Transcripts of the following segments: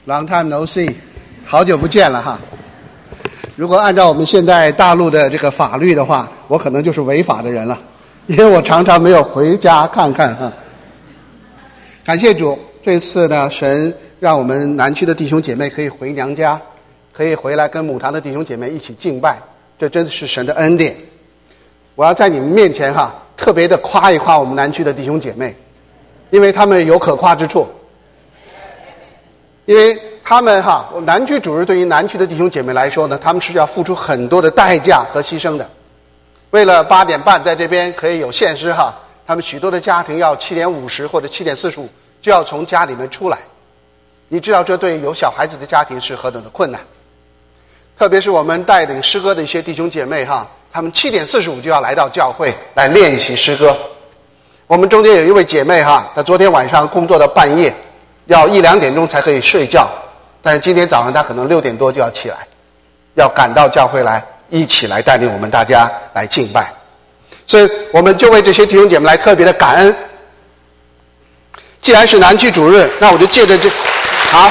Long time no see， 好久不见了哈。如果按照我们现在大陆的这个法律的话，我可能就是违法的人了，因为我常常没有回家看看哈。感谢主，这次呢，神让我们南区的弟兄姐妹可以回娘家，可以回来跟母堂的弟兄姐妹一起敬拜，这真的是神的恩典。我要在你们面前哈，特别的夸一夸我们南区的弟兄姐妹，因为他们有可夸之处。因为他们哈，南区主日对于南区的弟兄姐妹来说呢，他们是要付出很多的代价和牺牲的。为了8点半在这边可以有献诗哈，他们许多的家庭要7点50或者7点45就要从家里面出来。你知道这对有小孩子的家庭是何等的困难。特别是我们带领诗歌的一些弟兄姐妹哈，他们7点45就要来到教会来练习诗歌。我们中间有一位姐妹哈，她昨天晚上工作到半夜，要1、2点钟才可以睡觉，但是今天早上她可能6点多就要起来，要赶到教会来，一起来带领我们大家来敬拜。所以我们就为这些弟兄姐妹来特别的感恩。既然是南区主日，那我就借着这好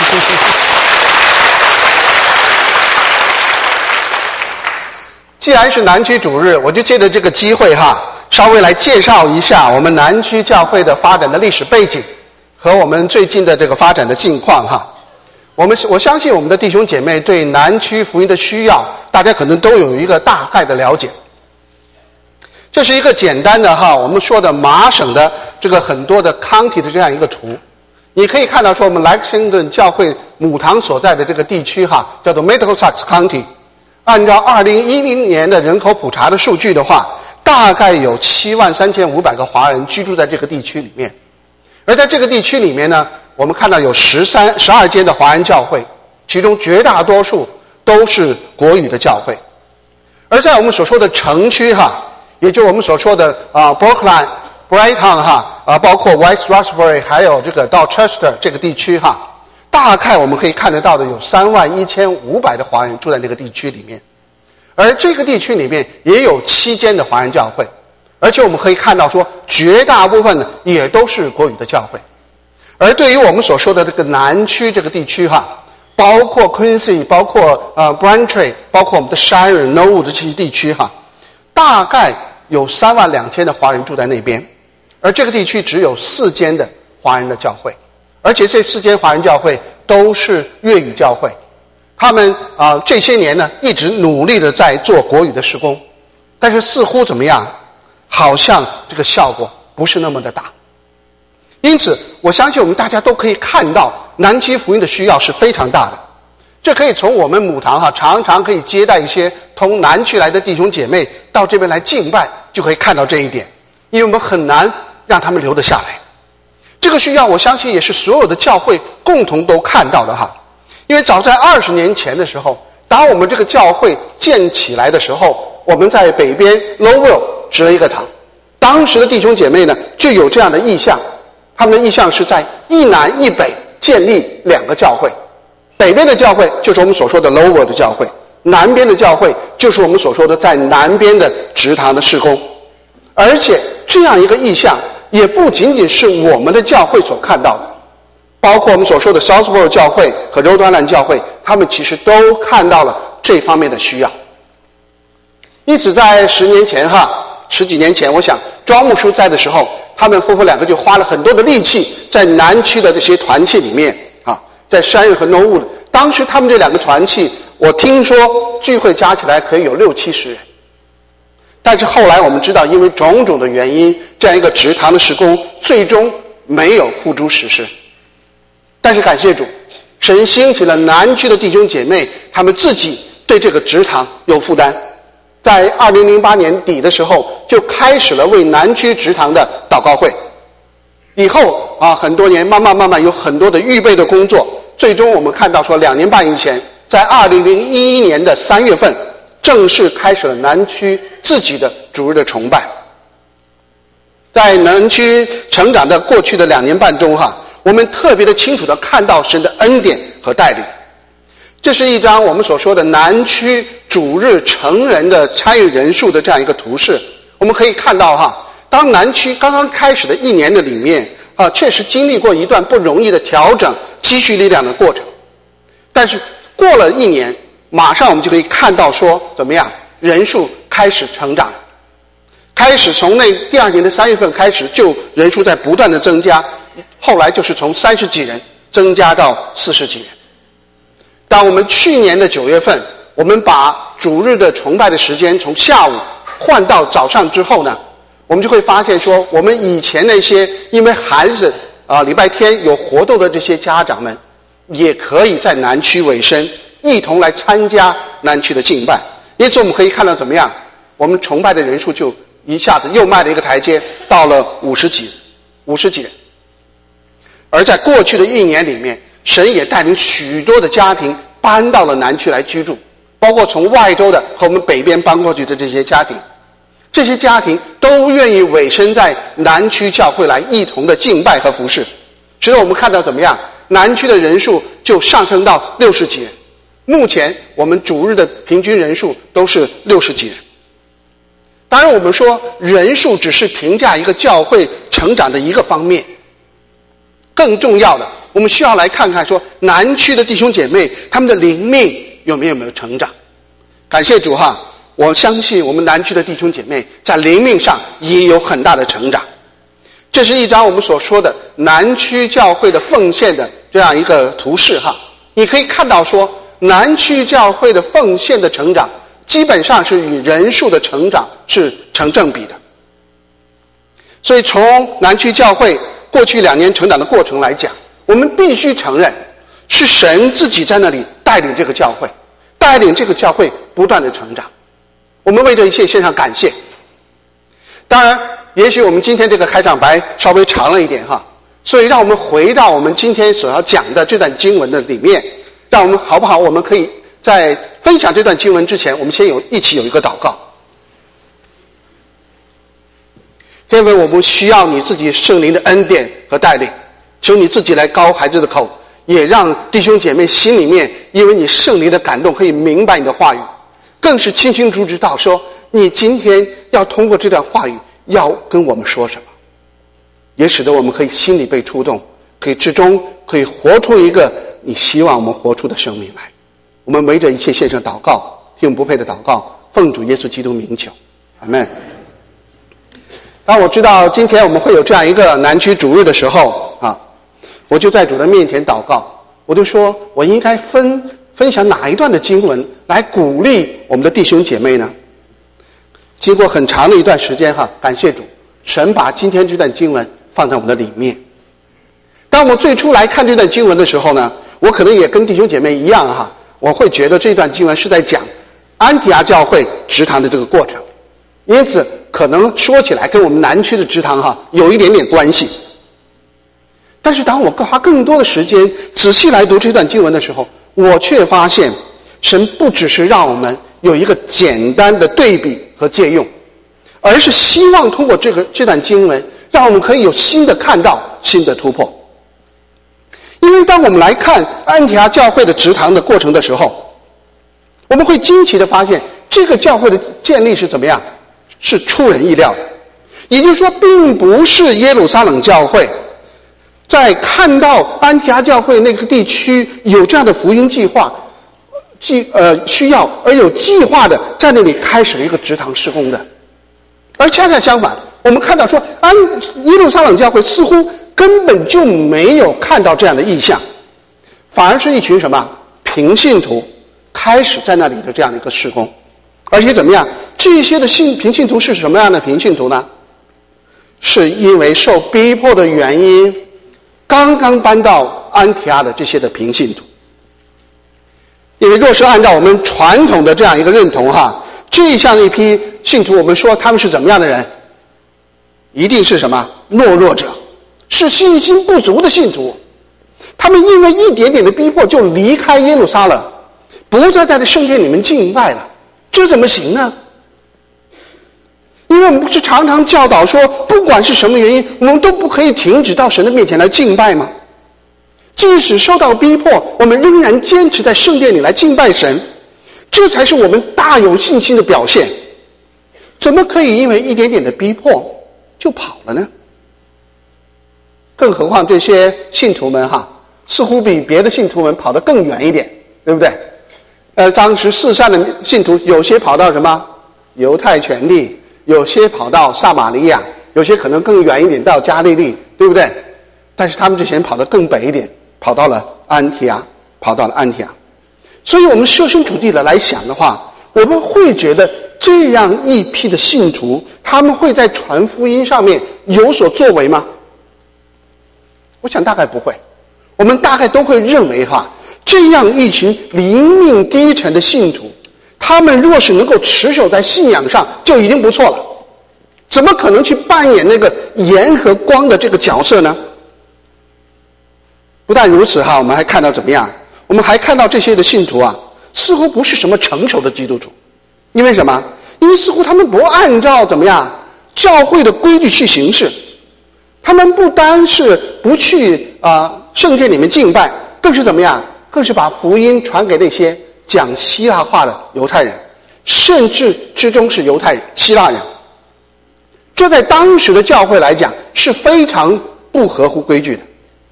既然是南区主日，我就借着这个机会哈，稍微来介绍一下我们南区教会的发展的历史背景和我们最近的这个发展的境况哈。我相信我们的弟兄姐妹对南区福音的需要，大家可能都有一个大概的了解。这是一个简单的哈，我们说的麻省的这个很多的 county 的这样一个图。你可以看到说我们莱克星顿教会母堂所在的这个地区哈，叫做 Middlesex County。按照2010年的人口普查的数据的话，大概有73500个华人居住在这个地区里面。而在这个地区里面呢，我们看到有12间的华人教会，其中绝大多数都是国语的教会。而在我们所说的城区哈，也就是我们所说的Brookline、Brighton 哈，包括 West Roxbury 还有这个到 Chester 这个地区哈，大概我们可以看得到的有31500的华人住在这个地区里面。而这个地区里面也有7间的华人教会，而且我们可以看到说绝大部分呢也都是国语的教会。而对于我们所说的这个南区这个地区哈，包括 Quincy 包括Braintree 包括我们的 Sharon、Norwood 这些地区哈，大概有32000的华人住在那边。而这个地区只有4间的华人的教会，而且这4间华人教会都是粤语教会。他们这些年呢一直努力的在做国语的事工，但是似乎怎么样，好像这个效果不是那么的大。因此我相信我们大家都可以看到南区福音的需要是非常大的。这可以从我们母堂常常可以接待一些从南区来的弟兄姐妹到这边来敬拜，就可以看到这一点。因为我们很难让他们留得下来，这个需要我相信也是所有的教会共同都看到的哈。因为早在20年前的时候，当我们这个教会建起来的时候，我们在北边 Lowell 植了一个堂。当时的弟兄姐妹呢就有这样的意向，他们的意向是在一南一北建立2个教会。北边的教会就是我们所说的 Lowell 的教会，南边的教会就是我们所说的在南边的植堂的事工。而且这样一个意向也不仅仅是我们的教会所看到的，包括我们所说的 Southborough 教会和Rhode Island 教会，他们其实都看到了这方面的需要。因此在10几年前，我想庄牧师在的时候，他们夫妇2个就花了很多的力气在南区的这些团契里面在山日和 Norwood， 当时他们这2个团契我听说聚会加起来可以有60-70人。但是后来我们知道，因为种种的原因，这样一个植堂的事工最终没有付诸实施。但是感谢主，神兴起了南区的弟兄姐妹，他们自己对这个植堂有负担，在2008年底的时候就开始了为南区植堂的祷告会。以后很多年慢慢有很多的预备的工作，最终我们看到说2年半以前，在2011年的3月份正式开始了南区自己的主日的崇拜。在南区成长的过去的2年半中我们特别的清楚地看到神的恩典和带领。这是一张我们所说的南区主日成人的参与人数的这样一个图示。我们可以看到当南区刚刚开始的1年的里面确实经历过一段不容易的调整积蓄力量的过程。但是过了1年，马上我们就可以看到说怎么样，人数开始成长，开始从那第2年的3月份开始，就人数在不断的增加，后来就是从30几人增加到40几人。当我们去年的9月份，我们把主日的崇拜的时间从下午换到早上之后呢，我们就会发现说，我们以前那些因为孩子礼拜天有活动的这些家长们，也可以在南区委身一同来参加南区的敬拜。因此我们可以看到怎么样，我们崇拜的人数就一下子又迈了一个台阶，到了50几人。而在过去的1年里面，神也带领许多的家庭搬到了南区来居住，包括从外州的和我们北边搬过去的这些家庭，这些家庭都愿意委身在南区教会来一同的敬拜和服侍，使得我们看到怎么样，南区的人数就上升到60几人。目前我们主日的平均人数都是60几人。当然我们说人数只是评价一个教会成长的一个方面，更重要的我们需要来看看说南区的弟兄姐妹他们的灵命有没有成长。感谢主哈，我相信我们南区的弟兄姐妹在灵命上也有很大的成长。这是一张我们所说的南区教会的奉献的这样一个图示哈，你可以看到说南区教会的奉献的成长基本上是与人数的成长是成正比的。所以从南区教会过去2年成长的过程来讲，我们必须承认是神自己在那里带领这个教会，带领这个教会不断的成长。我们为这一切献上感谢。当然也许我们今天这个开场白稍微长了一点哈，所以让我们回到我们今天所要讲的这段经文的里面，让我们好不好，我们可以在分享这段经文之前，我们先一起有一个祷告。天父，我们需要你自己圣灵的恩典和带领，求你自己来高孩子的口，也让弟兄姐妹心里面因为你圣灵的感动可以明白你的话语，更是清清楚楚知道说你今天要通过这段话语要跟我们说什么，也使得我们可以心里被触动，可以至终可以活出一个你希望我们活出的生命来。我们为这一切献上祷告，听我们不配的祷告，奉主耶稣基督名求，阿们。当我知道今天我们会有这样一个南区主日的时候啊，我就在主的面前祷告，我就说我应该分享哪一段的经文来鼓励我们的弟兄姐妹呢？经过很长的一段时间哈，感谢主，神把今天这段经文放在我们的里面。当我最初来看这段经文的时候呢，我可能也跟弟兄姐妹一样哈，我会觉得这段经文是在讲安提阿教会植堂的这个过程，因此可能说起来跟我们南区的植堂哈有一点点关系。但是当我花更多的时间仔细来读这段经文的时候，我却发现神不只是让我们有一个简单的对比和借用，而是希望通过这段经文让我们可以有新的看到，新的突破。因为当我们来看安提阿教会的植堂的过程的时候，我们会惊奇的发现这个教会的建立是怎么样，是出人意料的。也就是说并不是耶路撒冷教会在看到安提阿教会那个地区有这样的福音计划需要而有计划的在那里开始了一个植堂施工的，而恰恰相反，我们看到说耶路撒冷教会似乎根本就没有看到这样的意象，反而是一群什么平信徒开始在那里的这样的一个施工。而且怎么样，这些的平信徒是什么样的平信徒呢？是因为受逼迫的原因刚刚搬到安提阿的这些的平信徒。因为若是按照我们传统的这样一个认同哈，这样一批信徒，我们说他们是怎么样的人？一定是什么懦弱者，是信心不足的信徒。他们因为一点点的逼迫就离开耶路撒冷，不再在这圣殿里面敬拜了，这怎么行呢？因为我们不是常常教导说不管是什么原因我们都不可以停止到神的面前来敬拜吗？即使受到逼迫，我们仍然坚持在圣殿里来敬拜神，这才是我们大有信心的表现。怎么可以因为一点点的逼迫就跑了呢？更何况这些信徒们哈， 似乎比别的信徒们跑得更远一点，对不对？当时四散的信徒有些跑到什么犹太全地，有些跑到撒玛利亚，有些可能更远一点到加利利，对不对？但是他们之前跑得更北一点，跑到了安提阿。所以我们设身处地的来想的话，我们会觉得这样一批的信徒，他们会在传福音上面有所作为吗？我想大概不会。我们大概都会认为这样一群灵命低沉的信徒，他们若是能够持守在信仰上就已经不错了，怎么可能去扮演那个盐和光的这个角色呢？不但如此我们还看到怎么样？我们还看到这些的信徒似乎不是什么成熟的基督徒。因为什么？因为似乎他们不按照怎么样教会的规矩去行事。他们不单是不去圣殿里面敬拜，更是怎么样？更是把福音传给那些讲希腊话的犹太人，甚至之中是犹太人、希腊人。这在当时的教会来讲是非常不合乎规矩的。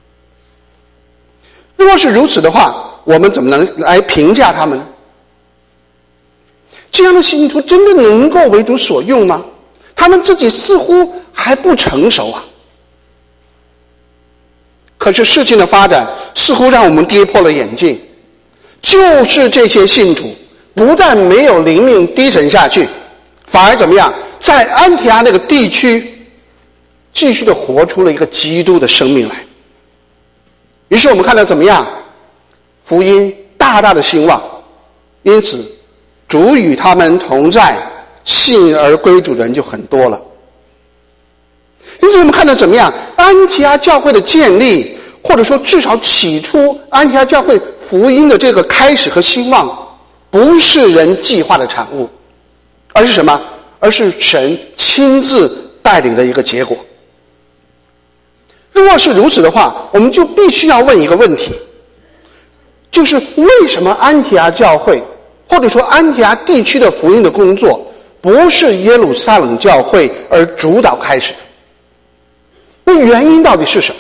若是如此的话，我们怎么能来评价他们呢？这样的信徒真的能够为主所用吗？他们自己似乎还不成熟可是事情的发展似乎让我们跌破了眼镜，就是这些信徒不但没有灵命低沉下去，反而怎么样？在安提阿那个地区继续的活出了一个基督的生命来。于是我们看到怎么样？福音大大的兴旺，因此主与他们同在，信而归主的人就很多了。因此我们看到怎么样？安提阿教会的建立，或者说至少起初安提阿教会福音的这个开始和兴旺，不是人计划的产物，而是什么？而是神亲自带领的一个结果。若是如此的话，我们就必须要问一个问题，就是为什么安提阿教会或者说安提阿地区的福音的工作不是耶路撒冷教会而主导开始的？那原因到底是什么？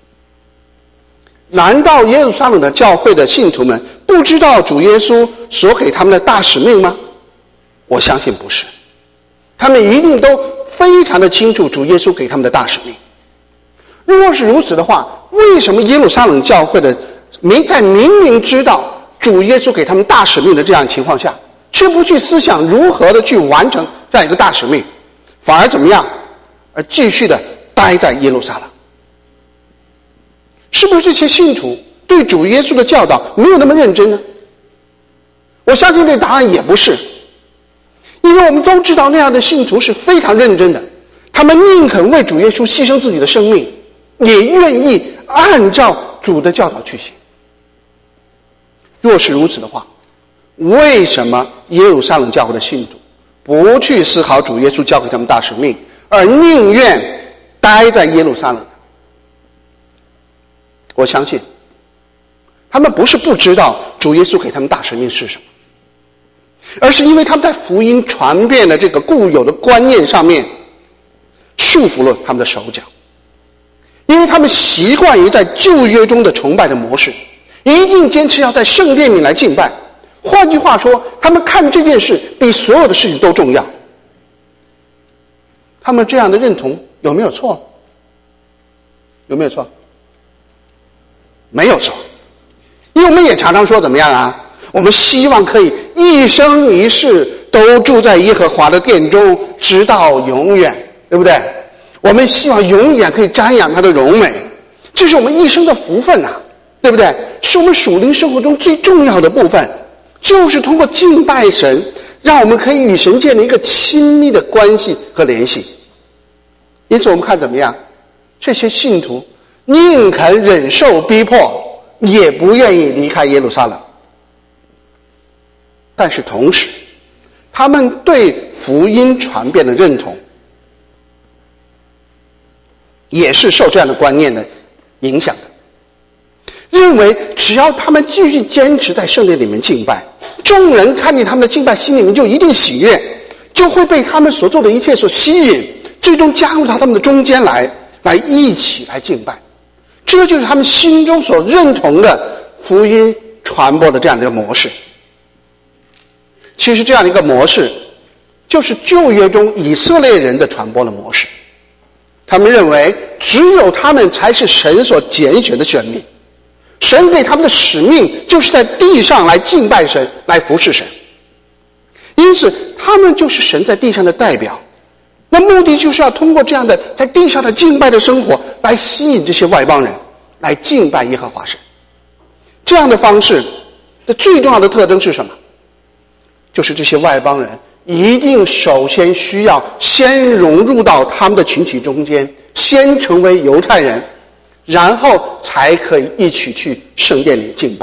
难道耶路撒冷的教会的信徒们不知道主耶稣所给他们的大使命吗？我相信不是，他们一定都非常的清楚主耶稣给他们的大使命。若是如此的话，为什么耶路撒冷教会的在明明知道主耶稣给他们大使命的这样情况下，却不去思想如何的去完成这样一个大使命，反而怎么样？而继续的待在耶路撒冷？是不是这些信徒对主耶稣的教导没有那么认真呢？我相信这答案也不是，因为我们都知道那样的信徒是非常认真的，他们宁肯为主耶稣牺牲自己的生命，也愿意按照主的教导去行。若是如此的话，为什么耶路撒冷教会的信徒不去思考主耶稣交给他们大使命，而宁愿待在耶路撒冷？我相信他们不是不知道主耶稣给他们大使命是什么，而是因为他们在福音传遍的这个固有的观念上面束缚了他们的手脚，因为他们习惯于在旧约中的崇拜的模式，一定坚持要在圣殿里来敬拜。换句话说，他们看这件事比所有的事情都重要。他们这样的认同有没有错？有没有错？没有错。因为我们也常常说怎么样我们希望可以一生一世都住在耶和华的殿中，直到永远，对不对？我们希望永远可以瞻仰他的荣美，这是我们一生的福分对不对？是我们属灵生活中最重要的部分，就是通过敬拜神，让我们可以与神建立一个亲密的关系和联系。因此我们看怎么样？这些信徒宁肯忍受逼迫，也不愿意离开耶路撒冷。但是同时，他们对福音传遍的认同也是受这样的观念的影响的，认为只要他们继续坚持在圣殿里面敬拜，众人看见他们的敬拜，心里面就一定喜悦，就会被他们所做的一切所吸引，最终加入到他们的中间来一起来敬拜。 这就是他们心中所认同的福音传播的这样的一个模式。其实这样的一个模式就是旧约中以色列人的传播的模式。他们认为只有他们才是神所拣选的选民，神给他们的使命就是在地上来敬拜神，来服侍神，因此他们就是神在地上的代表。那目的就是要通过这样的在地上的敬拜的生活来吸引这些外邦人来敬拜耶和华神。这样的方式的最重要的特征是什么？就是这些外邦人一定首先需要先融入到他们的群体中间，先成为犹太人，然后才可以一起去圣殿里敬拜。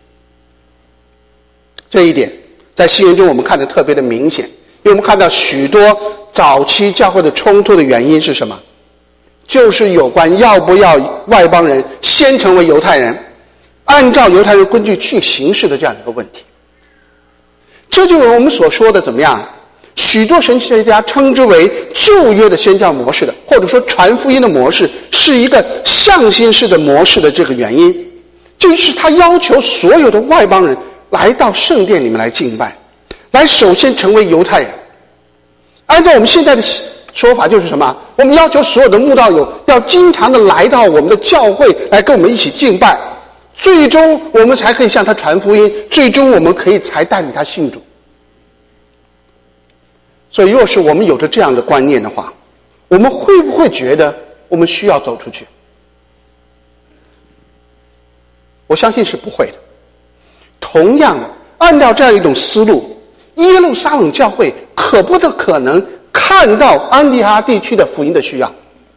这一点在新约中我们看得特别的明显，因为我们看到许多早期教会的冲突的原因是什么？就是有关要不要外邦人先成为犹太人，按照犹太人规矩去行事的这样一个问题。这就是我们所说的怎么样？许多神学家称之为旧约的宣教模式的，或者说传福音的模式，是一个向心式的模式的这个原因，就是他要求所有的外邦人来到圣殿里面来敬拜，来首先成为犹太人。按照我们现在的说法就是什么？我们要求所有的慕道友要经常的来到我们的教会来跟我们一起敬拜，最终我们才可以向他传福音，最终我们可以才带领他信主。所以若是我们有着这样的观念的话，我们会不会觉得我们需要走出去？我相信是不会的。同样按照这样一种思路，耶路撒冷教会可不可能看到安提阿地区的福音的需要？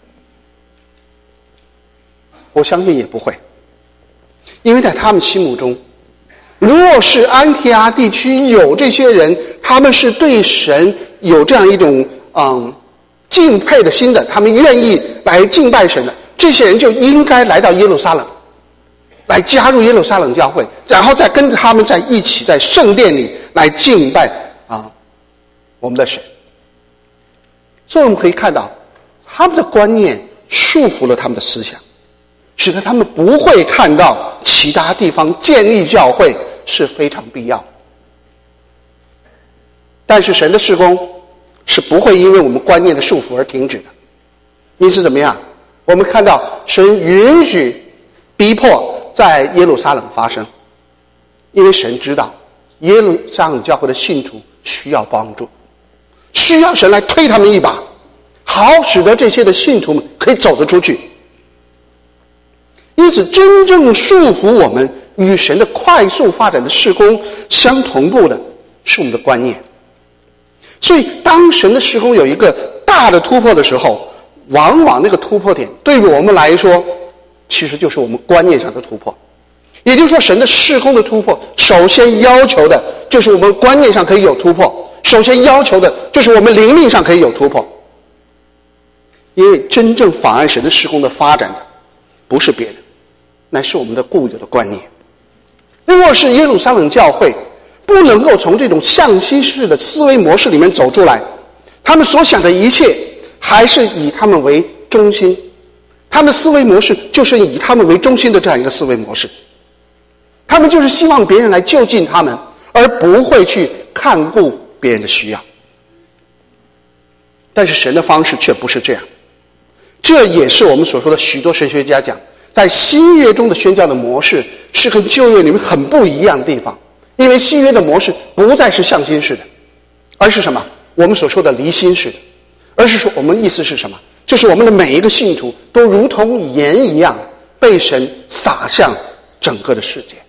我相信也不会。因为在他们心目中，若是安提阿地区有这些人，他们是对神有这样一种敬佩的心的，他们愿意来敬拜神的，这些人就应该来到耶路撒冷，来加入耶路撒冷教会，然后再跟着他们在一起在圣殿里来敬拜我们的神。所以我们可以看到他们的观念束缚了他们的思想，使得他们不会看到其他地方建立教会是非常必要。但是神的事工是不会因为我们观念的束缚而停止的。因此怎么样？我们看到神允许逼迫在耶路撒冷发生，因为神知道耶路撒冷教会的信徒需要帮助，需要神来推他们一把，好使得这些的信徒们可以走得出去。因此真正束缚我们与神的快速发展的事工相同步的是我们的观念。所以当神的事工有一个大的突破的时候，往往那个突破点对于我们来说其实就是我们观念上的突破。也就是说神的事工的突破首先要求的就是我们观念上可以有突破，首先要求的就是我们灵命上可以有突破。因为真正妨碍神的事工的发展的不是别的，乃是我们的固有的观念。若是耶路撒冷教会不能够从这种向西式的思维模式里面走出来，他们所想的一切还是以他们为中心，他们的思维模式就是以他们为中心的这样一个思维模式，他们就是希望别人来就近他们，而不会去看顾别人的需要。但是神的方式却不是这样，这也是我们所说的许多神学家讲在新约中的宣教的模式是跟旧约里面很不一样的地方。因为新约的模式不再是向心式的，而是什么？我们所说的离心式的。而是说我们意思是什么？就是我们的每一个信徒都如同盐一样被神洒向整个的世界。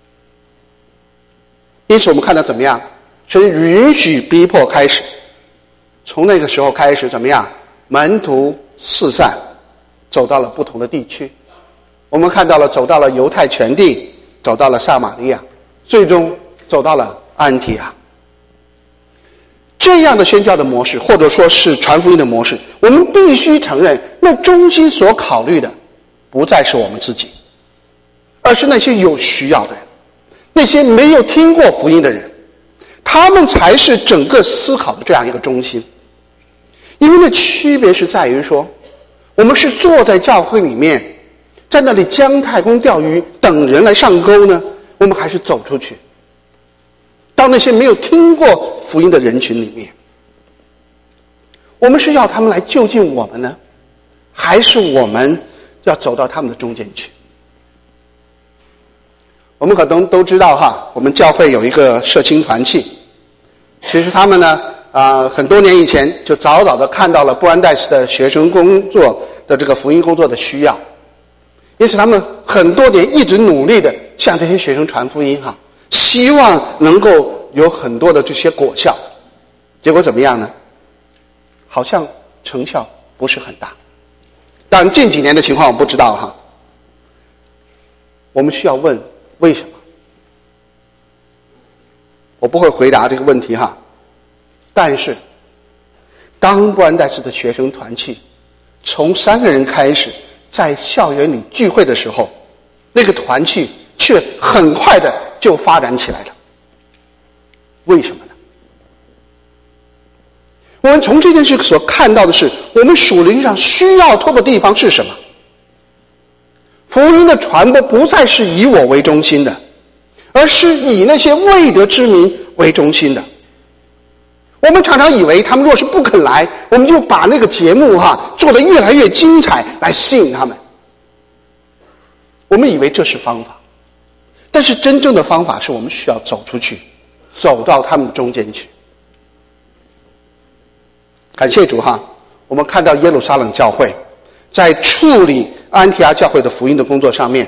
因此我们看到怎么样？神允许逼迫开始，从那个时候开始怎么样？门徒四散，走到了不同的地区。我们看到了走到了犹太全地，走到了撒玛利亚，最终走到了安提阿。这样的宣教的模式，或者说是传福音的模式，我们必须承认，那中心所考虑的不再是我们自己，而是那些有需要的人，那些没有听过福音的人，他们才是整个思考的这样一个中心。因为那区别是在于说，我们是坐在教会里面， 在那里姜太公钓鱼等人来上钩呢？我们还是走出去，到那些没有听过福音的人群里面？我们是要他们来就近我们呢，还是我们要走到他们的中间去？我们可能都知道哈，我们教会有一个社青团契，其实他们呢很多年以前就早早的看到了布兰代斯的学生工作的这个福音工作的需要，因此他们很多年一直努力的向这些学生传福音哈，希望能够有很多的这些果效。结果怎么样呢？好像成效不是很大。当然近几年的情况我不知道哈。我们需要问为什么？我不会回答这个问题哈。但是当布兰代斯的学生团契从3个人开始在校园里聚会的时候，那个团契却很快的就发展起来了。为什么呢？我们从这件事所看到的是，我们属灵上需要透的地方是什么？福音的传播不再是以我为中心的，而是以那些未得之民为中心的。我们常常以为他们若是不肯来，我们就把那个节目做得越来越精彩来吸引他们。我们以为这是方法，但是真正的方法是我们需要走出去，走到他们中间去。感谢主我们看到耶路撒冷教会在处理安提阿教会的福音的工作上面，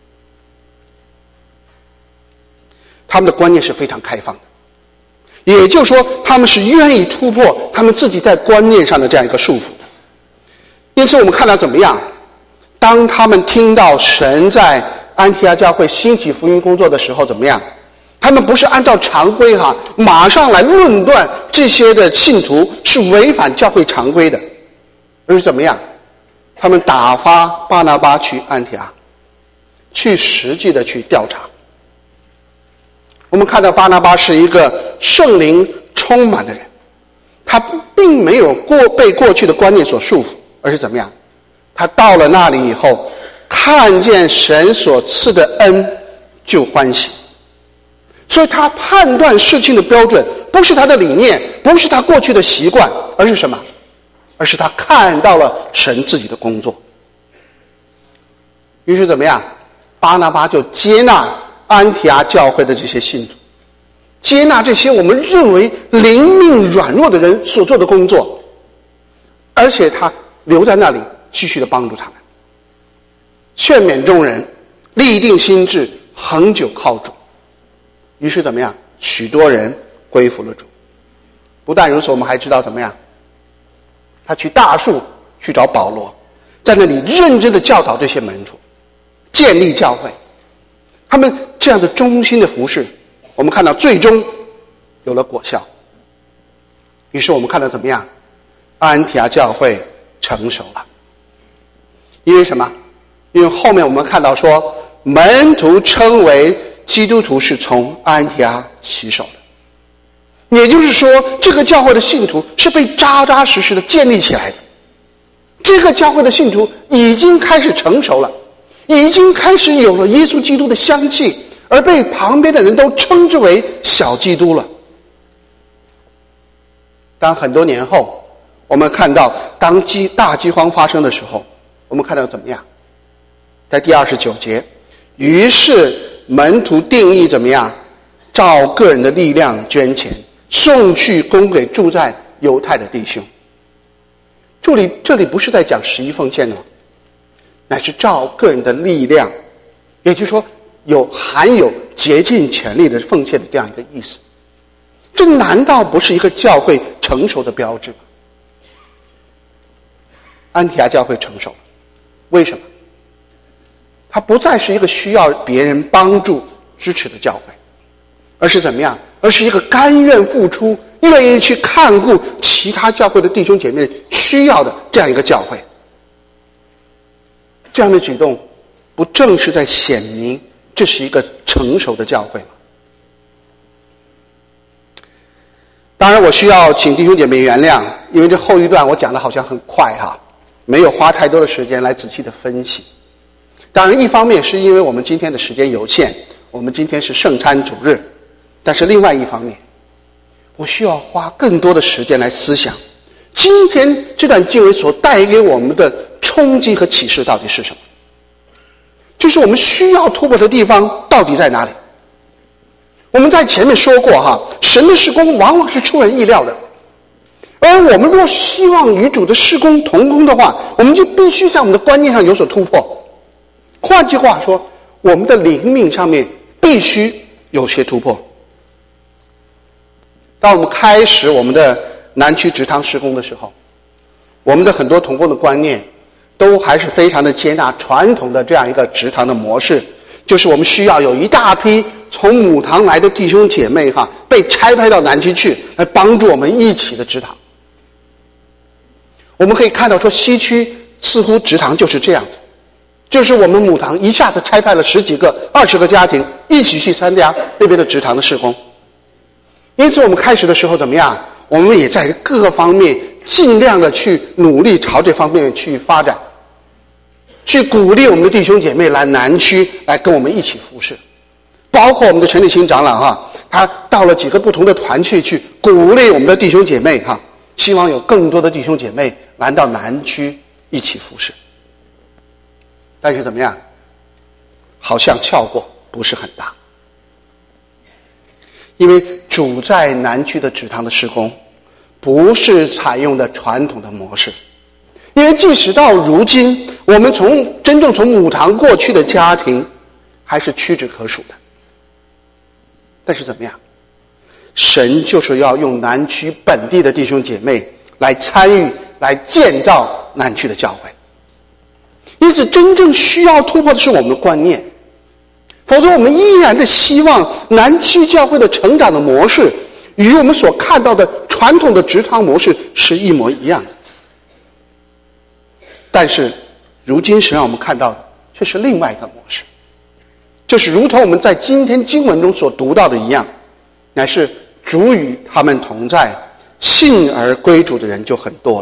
他们的观念是非常开放的，也就是说他们是愿意突破他们自己在观念上的这样一个束缚的。因此我们看到怎么样，当他们听到神在安提阿教会兴起福音工作的时候怎么样，他们不是按照常规马上来论断这些的信徒是违反教会常规的，而是怎么样，他们打发巴拿巴去安提阿，去实际的去调查。我们看到巴拿巴是一个圣灵充满的人，他并没有被过去的观念所束缚，而是怎么样，他到了那里以后，看见神所赐的恩就欢喜。所以他判断事情的标准不是他的理念，不是他过去的习惯，而是什么？而是他看到了神自己的工作。于是怎么样，巴拿巴就接纳安提阿教会的这些信徒，接纳这些我们认为灵命软弱的人所做的工作，而且他留在那里继续的帮助他们，劝勉众人，立定心志，恒久靠主。于是怎么样，许多人归服了主。不但如此，我们还知道怎么样，他去大树去找保罗，在那里认真的教导这些门徒，建立教会。他们这样的忠心的服事，我们看到最终有了果效。于是我们看到怎么样，安提阿教会成熟了。因为什么？因为后面我们看到说，门徒称为基督徒是从安提阿起手的，也就是说这个教会的信徒是被扎扎实实的建立起来的。这个教会的信徒已经开始成熟了，已经开始有了耶稣基督的香气，而被旁边的人都称之为小基督了。当很多年后我们看到当大饥荒发生的时候，我们看到怎么样，在第29节，于是门徒定义怎么样，照个人的力量捐钱，送去供给住在犹太的弟兄。这里不是在讲11奉献乃是照个人的力量，也就是说含有竭尽全力的奉献的这样一个意思。这难道不是一个教会成熟的标志吗？安提阿教会成熟了，为什么？它不再是一个需要别人帮助支持的教会，而是怎么样？而是一个甘愿付出，愿意去看顾其他教会的弟兄姐妹需要的这样一个教会。这样的举动不正是在显明这是一个成熟的教会吗？当然我需要请弟兄姐妹原谅，因为这后一段我讲的好像很快没有花太多的时间来仔细的分析。 当然一方面是因为我们今天的时间有限，我们今天是圣餐主日，但是另外一方面，我需要花更多的时间来思想今天这段经文所带给我们的冲击和启示到底是什么，就是我们需要突破的地方到底在哪里。我们在前面说过神的事工往往是出人意料的，而我们若希望与主的事工同工的话，我们就必须在我们的观念上有所突破。换句话说，我们的灵命上面必须有些突破。当我们开始我们的南区植堂事工的时候，我们的很多同工的观念都还是非常的接纳传统的这样一个植堂的模式，就是我们需要有一大批从母堂来的弟兄姐妹被差派到南区去，来帮助我们一起的植堂。我们可以看到说，西区似乎植堂就是这样子，就是我们母堂一下子差派了10几个、20个家庭一起去参加那边的植堂的事工。因此我们开始的时候怎么样？我们也在各个方面尽量的去努力朝这方面去发展，去鼓励我们的弟兄姐妹来南区来跟我们一起服侍。包括我们的陈立新长老他到了几个不同的团去鼓励我们的弟兄姐妹希望有更多的弟兄姐妹来到南区一起服侍。但是怎么样？好像效果不是很大。因为主在南区的植堂的事工不是采用的传统的模式，因为即使到如今，我们真正从母堂过去的家庭还是屈指可数的。但是怎么样？神就是要用南区本地的弟兄姐妹来参与，来建造南区的教会。因此真正需要突破的是我们的观念，否则我们依然的希望南区教会的成长的模式与我们所看到的传统的植堂模式是一模一样的。但是如今神让我们看到的却是另外一个模式，就是如同我们在今天经文中所读到的一样，乃是主与他们同在，信而归主的人就很多了。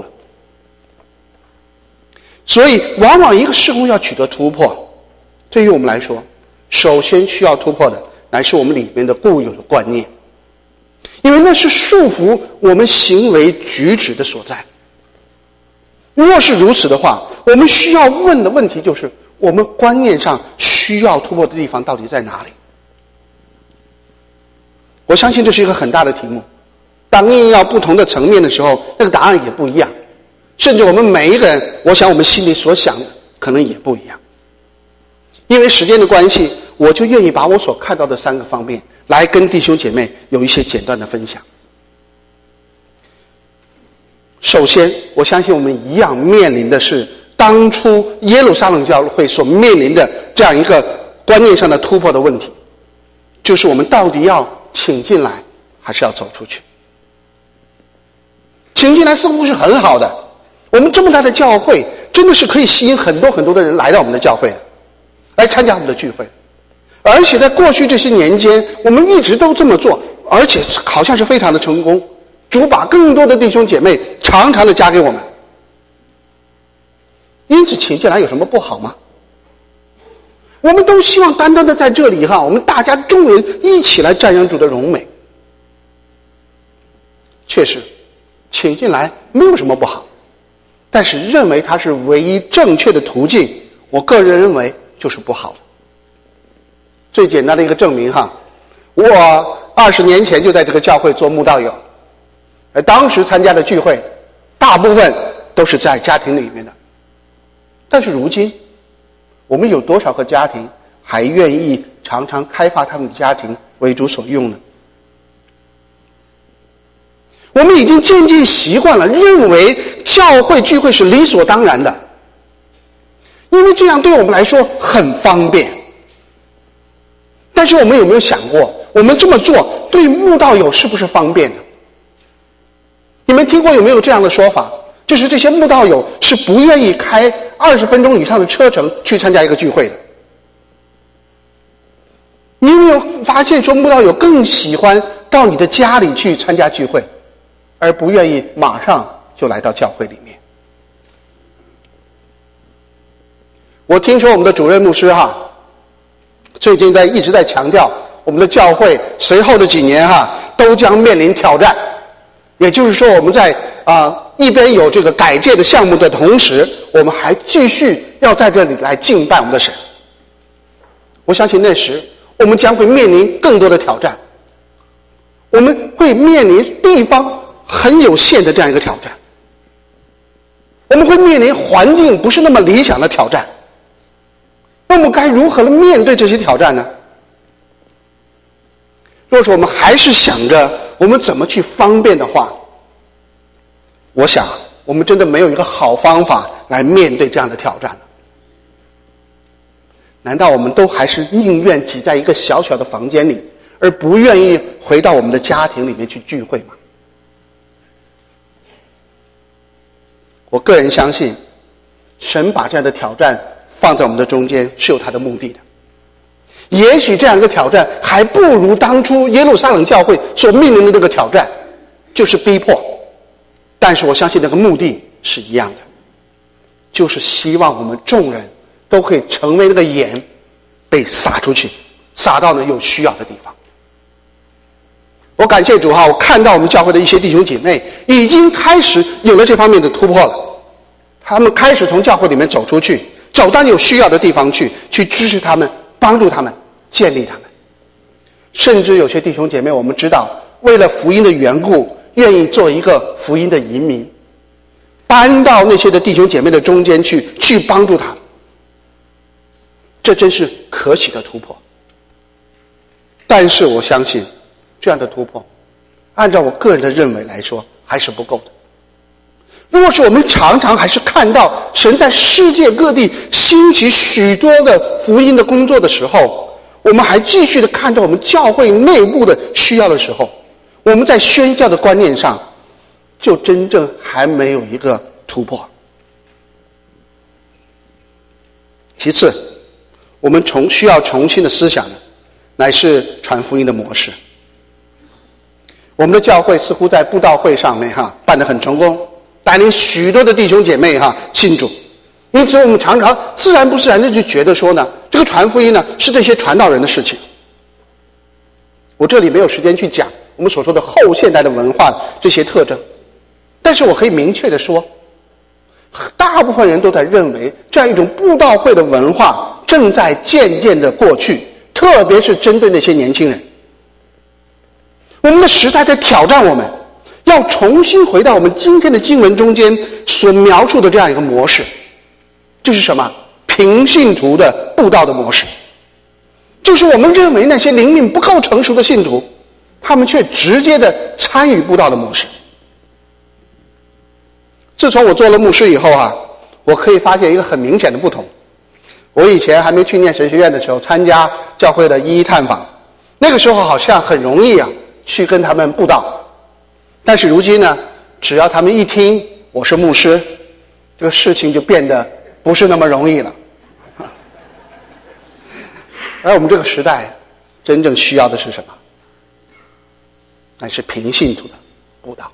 所以往往一个事工要取得突破，对于我们来说，首先需要突破的乃是我们里面的固有的观念，因为那是束缚我们行为举止的所在。若是如此的话，我们需要问的问题就是我们观念上需要突破的地方到底在哪里。我相信这是一个很大的题目，当应用不同的层面的时候，那个答案也不一样，甚至我们每一个人，我想我们心里所想的可能也不一样。因为时间的关系，我就愿意把我所看到的3个方面来跟弟兄姐妹有一些简单的分享。首先，我相信我们一样面临的是当初耶路撒冷教会所面临的这样一个观念上的突破的问题，就是我们到底要请进来还是要走出去。请进来似乎是很好的，我们这么大的教会真的是可以吸引很多很多的人来到我们的教会的，来参加我们的聚会。而且在过去这些年间，我们一直都这么做，而且好像是非常的成功。主把更多的弟兄姐妹常常的加给我们，因此请进来有什么不好吗？我们都希望单单的在这里我们大家众人一起来瞻仰主的荣美。确实请进来没有什么不好，但是认为它是唯一正确的途径，我个人认为就是不好的。最简单的一个证明我20年前就在这个教会做慕道友，而当时参加的聚会大部分都是在家庭里面的。但是如今我们有多少个家庭还愿意常常开发他们的家庭为主所用呢？我们已经渐渐习惯了认为教会聚会是理所当然的，因为这样对我们来说很方便。但是我们有没有想过，我们这么做对慕道友是不是方便呢？你们听过有没有这样的说法，就是这些慕道友是不愿意开20分钟以上的车程去参加一个聚会的。你有没有发现说慕道友更喜欢到你的家里去参加聚会，而不愿意马上就来到教会里面？ 我听说我们的主任牧师最近一直在强调，我们的教会随后的几年都将面临挑战。也就是说，我们在一边有这个改建的项目的同时，我们还继续要在这里来敬拜我们的神。我相信那时我们将会面临更多的挑战，我们会面临地方很有限的这样一个挑战，我们会面临环境不是那么理想的挑战。那我们该如何来面对这些挑战呢？若是我们还是想着我们怎么去方便的话，我想我们真的没有一个好方法来面对这样的挑战了。难道我们都还是宁愿挤在一个小小的房间里，而不愿意回到我们的家庭里面去聚会吗？我个人相信，神把这样的挑战放在我们的中间是有他的目的的。也许这样一个挑战还不如当初耶路撒冷教会所面临的那个挑战，就是逼迫。但是我相信那个目的是一样的，就是希望我们众人都可以成为那个盐，被撒出去，撒到有需要的地方。我感谢主我看到我们教会的一些弟兄姐妹已经开始有了这方面的突破了，他们开始从教会里面走出去，走到有需要的地方去支持他们，帮助他们，建立他们。甚至有些弟兄姐妹，我们知道为了福音的缘故，愿意做一个福音的移民，搬到那些的弟兄姐妹的中间去帮助他们。这真是可喜的突破。但是我相信这样的突破，按照我个人的认为来说还是不够的。若是我们常常还是看到神在世界各地兴起许多的福音的工作的时候，我们还继续的看到我们教会内部的需要的时候，我们在宣教的观念上就真正还没有一个突破。其次，我们需要重新的思想的乃是传福音的模式。我们的教会似乎在布道会上面办得很成功，带领许多的弟兄姐妹信主。因此我们常常自然不自然的就觉得说呢，这个传福音呢是这些传道人的事情。我这里没有时间去讲我们所说的后现代的文化这些特征，但是我可以明确的说，大部分人都在认为这样一种布道会的文化正在渐渐的过去，特别是针对那些年轻人。我们的时代在挑战我们，要重新回到我们今天的经文中间所描述的这样一个模式，就是什么？平信徒的布道的模式。就是我们认为那些灵命不够成熟的信徒，他们却直接的参与布道的模式。自从我做了牧师以后我可以发现一个很明显的不同。我以前还没去念神学院的时候，参加教会的一探访，那个时候好像很容易去跟他们布道。但是如今呢，只要他们一听我是牧师，这个事情就变得不是那么容易了。而我们这个时代真正需要的是什么？乃是平信徒的布道。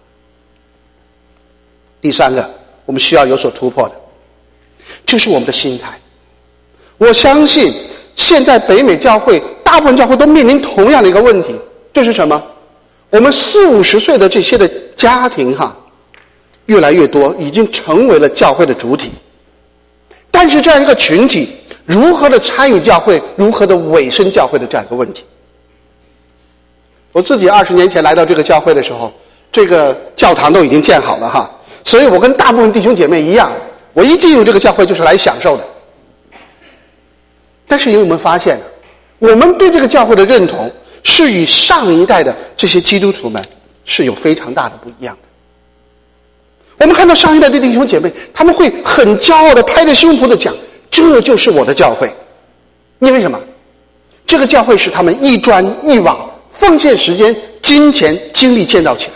第三个，我们需要有所突破的，就是我们的心态。我相信现在北美教会大部分教会都面临同样的一个问题，这是什么？我们40-50岁的这些的家庭越来越多，已经成为了教会的主体。但是这样一个群体如何的参与教会，如何的委身教会的这样一个问题。我自己20年前来到这个教会的时候，这个教堂都已经建好了所以我跟大部分弟兄姐妹一样，我一进入这个教会就是来享受的。但是有没有发现我们对这个教会的认同是与上一代的这些基督徒们是有非常大的不一样的。我们看到上一代的弟兄姐妹，他们会很骄傲的拍着胸脯的讲，这就是我的教会。因为什么？这个教会是他们一砖一瓦奉献时间、金钱、精力建造起来的。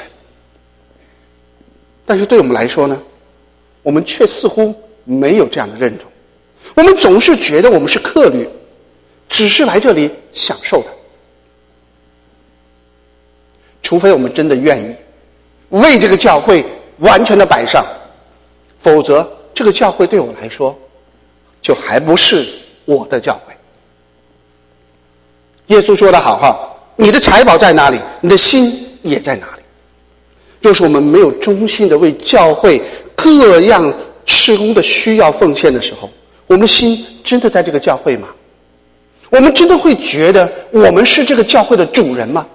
但是对我们来说呢，我们却似乎没有这样的认同。我们总是觉得我们是客旅，只是来这里享受的。除非我们真的愿意为这个教会完全的摆上，否则这个教会对我来说就还不是我的教会。耶稣说得好哈，你的财宝在哪里，你的心也在哪里。若是我们没有忠心的为教会各样事工的需要奉献的时候，我们的心真的在这个教会吗？我们真的会觉得我们是这个教会的主人吗？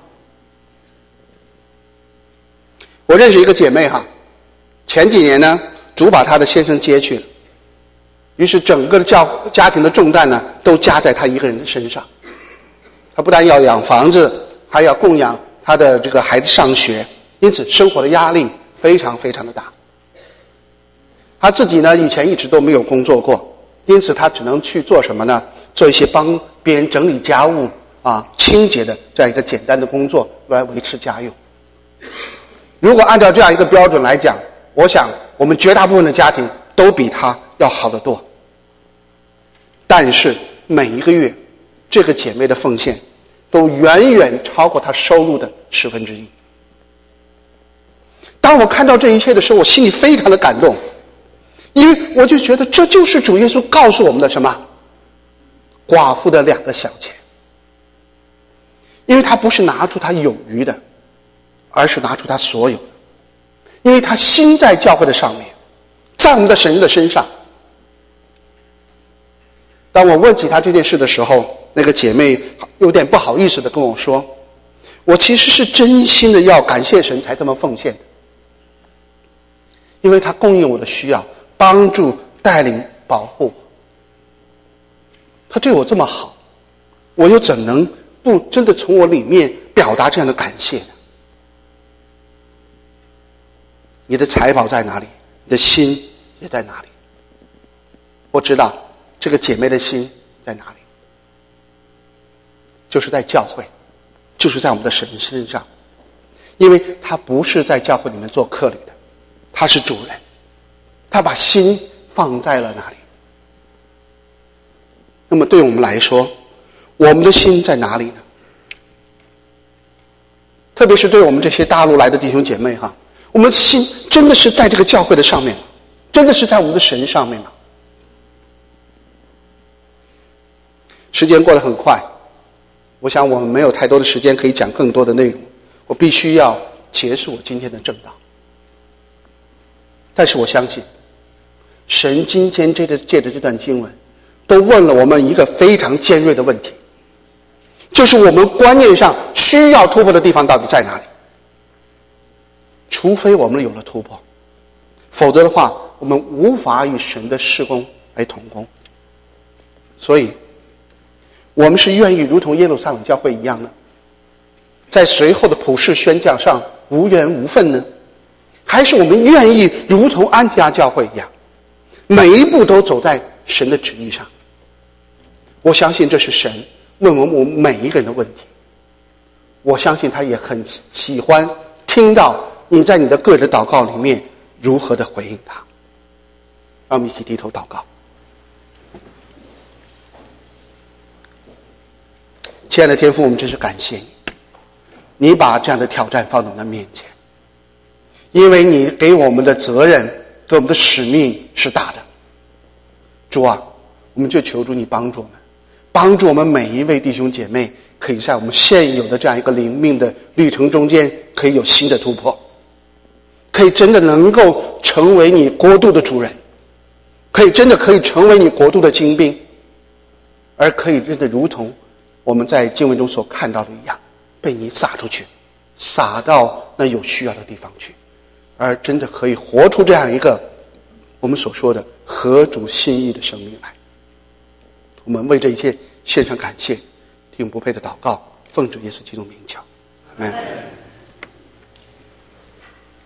我认识一个姐妹哈，前几年呢，主把她的先生接去了，于是整个的家庭的重担呢，都加在她一个人的身上。她不但要养房子，还要供养她的这个孩子上学，因此生活的压力非常非常的大。她自己呢，以前一直都没有工作过，因此她只能去做什么呢？做一些帮别人整理家务清洁的这样一个简单的工作来维持家用。如果按照这样一个标准来讲，我想我们绝大部分的家庭都比她要好得多。但是每一个月这个姐妹的奉献都远远超过她收入的1/10。当我看到这一切的时候，我心里非常的感动，因为我就觉得这就是主耶稣告诉我们的什么？寡妇的2个小钱。因为他不是拿出他有余的，而是拿出他所有的。因为他心在教会的上面，在我们的神的身上。当我问起他这件事的时候，那个姐妹有点不好意思的跟我说，我其实是真心的要感谢神才这么奉献的，因为他供应我的需要，帮助带领保护我，他对我这么好，我又怎能不真的从我里面表达这样的感谢呢？你的财宝在哪里，你的心也在哪里。我知道这个姐妹的心在哪里，就是在教会，就是在我们的神身上。因为她不是在教会里面做客旅的，她是主人，她把心放在了哪里。那么对我们来说，我们的心在哪里呢？特别是对我们这些大陆来的弟兄姐妹哈，我们的心真的是在这个教会的上面吗？真的是在我们的神上面吗？时间过得很快，我想我们没有太多的时间可以讲更多的内容，我必须要结束我今天的正道。但是我相信神今天借着这段经文都问了我们一个非常尖锐的问题，就是我们观念上需要突破的地方到底在哪里。除非我们有了突破，否则的话我们无法与神的事工来同工。所以我们是愿意如同耶路撒冷教会一样呢，在随后的普世宣讲上无缘无分呢，还是我们愿意如同安提阿教会一样，每一步都走在神的旨意上？我相信这是神问我们每一个人的问题。我相信他也很喜欢听到你在你的个人祷告里面如何的回应他。让我们一起低头祷告。亲爱的天父，我们真是感谢你，你把这样的挑战放在我们的面前，因为你给我们的责任给我们的使命是大的。主啊，我们就求主你帮助我们，帮助我们每一位弟兄姐妹可以在我们现有的这样一个灵命的旅程中间可以有新的突破，可以真的能够成为你国度的主人，可以成为你国度的精兵，而可以真的如同我们在经文中所看到的一样，被你撒出去，撒到那有需要的地方去，而真的可以活出这样一个我们所说的合主心意的生命来。我们为这一切献上感谢，听不配的祷告，奉主耶稣基督名求，阿们。